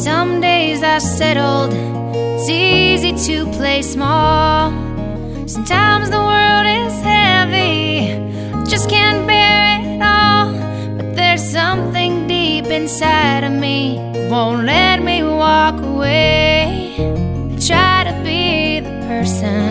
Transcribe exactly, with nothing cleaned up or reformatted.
Some days I settled, it's easy to play small. Sometimes the world is heavy, just can't bear it all. But there's something deep inside of me, won't let me walk away. I try to be the person